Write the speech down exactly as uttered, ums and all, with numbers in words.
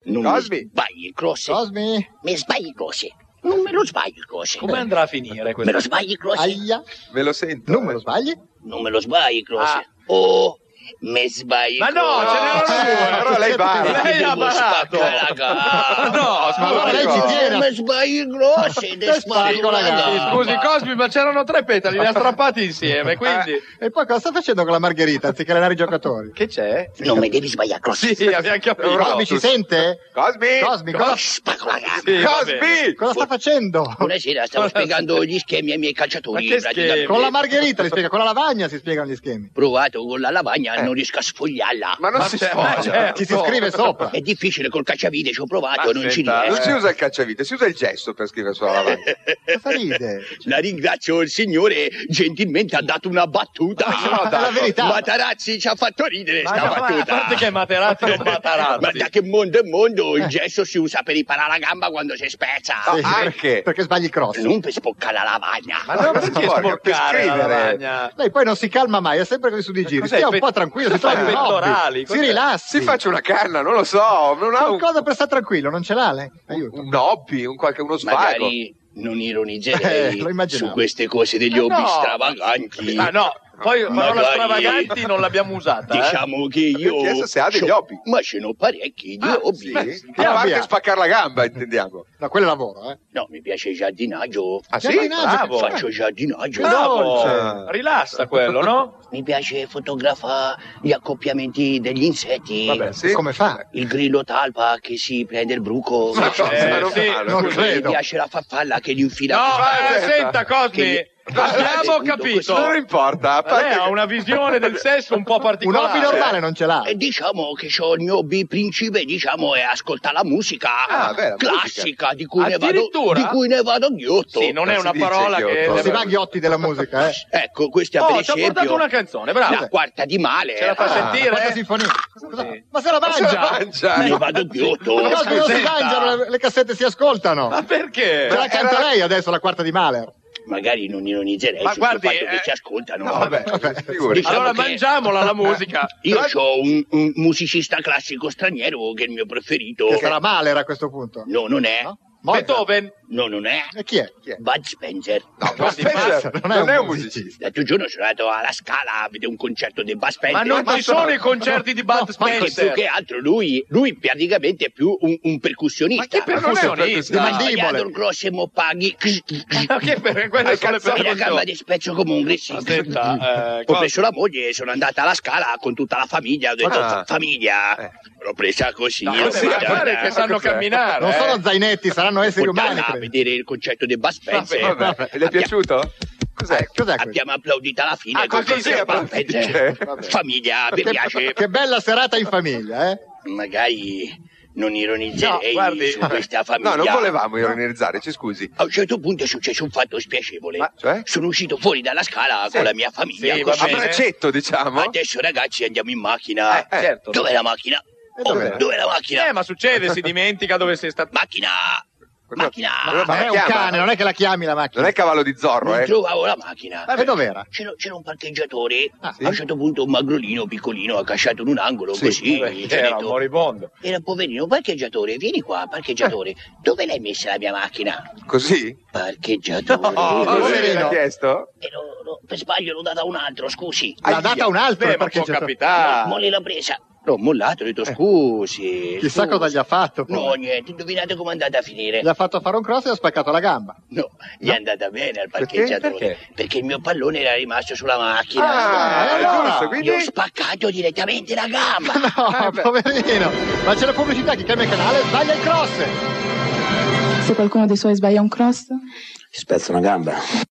Non Cosmi. mi sbagli il cross. Cosmi? Mi sbagli il cross. Non me lo sbagli il cross. Come andrà a finire Me questo? lo sbagli il cross. Aia. Me lo sento. Non me lo sbagli? Non me lo sbagli il cross. Ah. Oh, me sbagli il Ma no, cross. ce n'erano Eh, due. Però lei va. E ti Lei ha devo barato. spaccare la gamba. No, Ma scusi. allora lei ci tiene. Me sbagli il cross e te Te spacco spacco la la gamba. gamba. Scusi Cosmi, ma c'erano tre petali, li ha strappati insieme, quindi... E poi cosa sta facendo con la margherita anziché allenare i giocatori? Che c'è? Non mi devi sbagliare il cross. Sì, abbiamo capito. Cosmi ci sente? Cosmi. Cosmi, cosa, Spacco la gamba. Sì, va bene. Cosmi. cosa sta facendo? Buonasera, stavo spiegando gli schemi ai miei calciatori. Ma che praticamente. schemi? Con la margherita li spiega, con la lavagna si spiegano gli schemi. Provato con la lavagna, non riesco a sfogliarla. Ma non Ma si c'è- sfoggia. ma c'è- Ci si scrive sopra. È difficile col cacciavite, ci ho provato, Ma non ci senta, riesco. Non si usa il cacciavite, si usa il gesto per scrivere sulla lavagna. Cosa ride? La ringrazio, il signore gentilmente ha dato una battuta. È la verità. Matarazzi ci ha fatto ridere Ma sta no, ma battuta. a parte che Materazzi non Matarazzi. Ma da che mondo è mondo il gesso si usa per riparare la gamba quando si spezza. Sì, anche. Perché sbagli il cross. Non per spoccare la lavagna. Ma non perché Per sporcare la scrivere. lavagna? Lei poi non si calma mai, è sempre così su di giri. Cos'è, Stia un pe- po' tranquillo, si fa trovi i un hobby. pettorali? Si Cos'è? rilassi. Si faccia una canna, non lo so. Non ha un, Qualcosa per stare tranquillo, non ce l'ha lei? Aiuto. un hobby, un qualche, uno svago. Magari non ironizzerei Eh, lo immaginavo. su queste cose degli Ma hobby no. stravaganti. Ah no, poi parola Magari- stravaganti non l'abbiamo usata. eh. Diciamo che io... Ho chiesto se ha degli c'ho- hobby. Ma ce n'ho parecchi di Ah, hobby. sì? A parte hobby ha? spaccare la gamba, intendiamo. No, quello è lavoro, eh. No, mi piace il giardinaggio. Ah sì? Giardinaggio, Bravo. Faccio giardinaggio. Bravo, dolce. rilassa quello, no? Mi piace fotografare gli accoppiamenti degli insetti. Vabbè, sì. Come fa? Il grillo talpa che si prende il bruco. Ma cosa? Eh, Ma non sì, vale. non Mi credo. piace la farfalla che gli infila. No, eh, aspetta. senta Cosmi, Che- abbiamo Tutto capito. Non importa. A parte Lei ha che- una visione del sesso un po' Un particolare. hobby normale non ce l'ha. E diciamo che c'ho il mio hobby principe, diciamo, è ascoltare la musica Ah, beh, la classica di cui, ne vado, Addirittura? di cui ne vado ghiotto. Sì, non è Non una si dice parola ghiotto. che... Non si deve- va a ghiotti della musica, eh. Ecco, questa Oh, per ci ha portato esempio una canzone, bravo. la quarta di male. Ce la fa Ah, sentire? Quarta sinfonia. Cosa- Sì. Ma se la Ma se la mangia! mangia. Ne vado ghiotto. Ma Cosmi non si Senta. mangiano, le, le cassette si ascoltano. Ma perché? Ce la canta era- lei adesso la quarta di Mahler. Magari non ironizzerei Ma sul guardi, fatto che eh, ci ascoltano. No, vabbè, Vabbè. figuri. Diciamo Allora che- mangiamola la musica. Io ho un, un musicista classico straniero che è il mio preferito. Che sarà Mahler a questo punto. No, non è. No? Mozart. Beethoven. No, non è. E chi è? Chi è? Bud Spencer. No, Ma Bud Spencer basta, non è un musicista. L'altro giorno sono andato alla Scala a vedere un concerto di Bud Ma Spencer. non ma ci sono- sono i concerti di Bud no, ma Più Spencer. che altro lui, lui praticamente è più un, un percussionista. Ma che percussionista? Di Ma mandibole. sbagliato il grosso e mo paghi. Ma che per quelle Hai sono le cazzato E la gamba percussioni. di spezzo come un grissino. Aspetta, eh, Ho preso la moglie e sono andata alla Scala con tutta la famiglia. Ho detto, Ah. "Fa- famiglia, Eh. l'ho presa così. No, l'ho vabbè, ma portata- guarda che sanno Cos'è? camminare. Non eh. sono zainetti, saranno esseri portata umani. a credo. vedere il concerto di Bud Spencer. Vabbè, Vabbè, le è piaciuto? Cos'è? Eh, cos'è questo? Abbiamo applaudito alla fine. Ah, così Bud sì, applaudite. Spencer. Vabbè. Famiglia, vi Che, piace? che bella serata in famiglia, eh? Magari non ironizzerei No, guardi. su questa famiglia. No, non volevamo ironizzare, ci scusi. A un certo punto è successo un fatto spiacevole. Ma, cioè? Sono uscito fuori dalla Scala con la mia famiglia. Sì, così. va A bene. braccetto, diciamo. Adesso ragazzi andiamo in macchina. Eh, certo. Dov'è la macchina? E Oh, dov'è? dov'è la macchina? Eh, ma succede, si dimentica dove sei stato. Macchina! Macchina! Ma- Ma non è un chiama? cane, non è che la chiami la macchina. Non è cavallo di Zorro, Non eh? trovavo la macchina. E dov'era? C'era, c'era un parcheggiatore. Ah, sì? A un certo punto un magrolino piccolino accasciato in un angolo Sì, così. Vabbè, gli ho Era un detto, moribondo. era poverino, parcheggiatore, vieni qua, parcheggiatore. Dove l'hai messa la mia macchina? Così? Parcheggiatore. Oh, Poverino. così l'ha chiesto? E lo- lo- per sbaglio l'ho data a un altro, scusi. L'ha data un altro Beh, il ma può parcheggiatore. capitare. Mo l'ho presa. L'ho mollato, ho detto scusi. Eh. Chissà scusi. cosa gli ha fatto. No, poi. niente, indovinate com'è andata a finire? Gli ha fatto fare un cross e ha spaccato la gamba. No, gli è andata bene al Perché? parcheggiatore. Perché? Perché il mio pallone era rimasto sulla macchina. Ah, Eh, allora? giusto, Gli quindi... ho spaccato direttamente la gamba. No, Eh, beh. poverino. Ma c'è la pubblicità, chi cambia canale sbaglia il cross. Se qualcuno dei suoi sbaglia un cross, Spezza una gamba.